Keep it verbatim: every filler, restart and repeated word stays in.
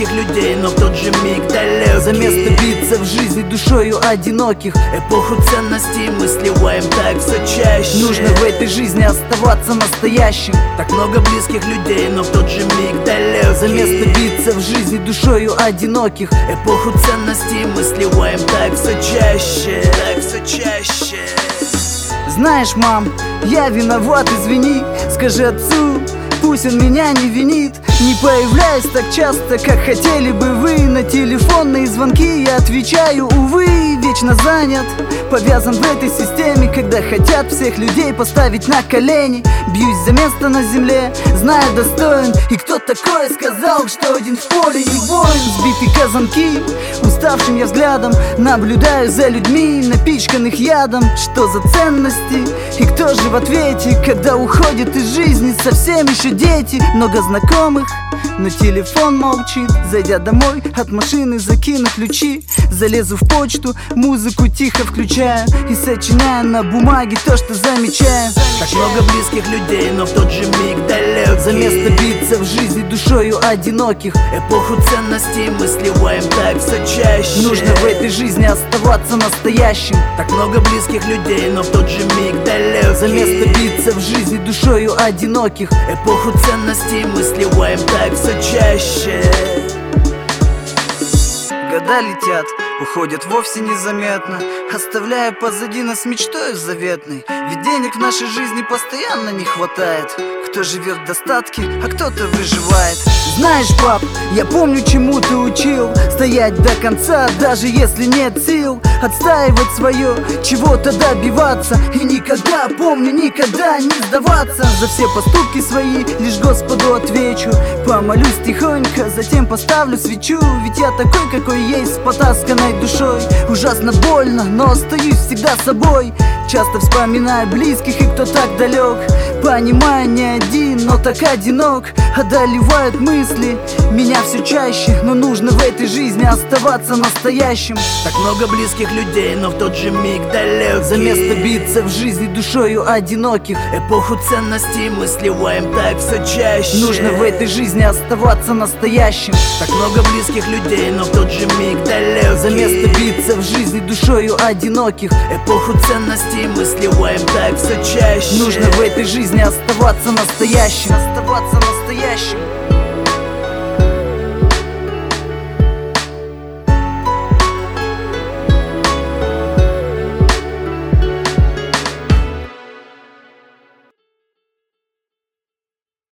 близких людей, но в тот же миг далекий. За место биться в жизни душою одиноких. Эпоху ценностей мы сливаем так все чаще. Нужно в этой жизни оставаться настоящим. Так много близких людей, но в тот же миг далекий. За место биться в жизни душою одиноких. Эпоху ценностей мы сливаем так все чаще. Так все чаще. Знаешь, мам, я виноват, извини. Скажи отцу, пусть он меня не винит. Не появляюсь так часто, как хотели бы вы. На телефонные звонки я отвечаю, увы, вечно занят. Повязан в этой системе, когда хотят всех людей поставить на колени. Бьюсь за место на земле, зная достоин. И кто такое сказал, что один в поле не воин? Сбитые казанки, уставшим я взглядом наблюдаю за людьми, напичканных ядом. Что за ценности? И кто же в ответе, когда уходит из жизни совсем еще дети? Много знакомых, но телефон молчит. Зайдя домой, от машины закину ключи. Залезу в почту, музыку тихо включаю и сочиняю на бумаге то, что замечаю. Так много близких людей, но в тот же миг далекий. За место биться в жизни душою одиноких. Эпоху ценностей мы сливаем так все чаще. Нужно в этой жизни оставаться настоящим. Так много близких людей, но в тот же миг далекий. За место биться в жизни душою одиноких. Эпоху ценностей мы сливаем так все чаще. Года летят, уходят вовсе незаметно, оставляя позади нас мечтой заветной. Ведь денег в нашей жизни постоянно не хватает. Кто живет в достатке, а кто-то выживает. Знаешь, пап, я помню, чему ты учил. Стоять до конца, даже если нет сил. Отстаивать свое, чего-то добиваться. И никогда, помню, никогда не сдаваться. За все поступки свои лишь Господу отвечу. Помолюсь тихонько, затем поставлю свечу. Ведь я такой, какой есть, с потасканной душой. Ужасно больно, но остаюсь всегда собой. Часто вспоминаю близких и кто так далек. Понимаю, не один, но так одинок. Одолевают мысли меня все чаще. Но нужно в этой жизни оставаться настоящим. Так много близких людей, но в тот же миг далекий. За место биться в жизни душою одиноких. Эпоху ценностей мы сливаем так все чаще. Нужно в этой жизни оставаться настоящим. Так много близких людей, но в тот же миг далекий. За место биться в жизни душою одиноких. Эпоху ценностей мы сливаем так все чаще. Нужно в этой жизни оставаться настоящим. Оставаться настоящим.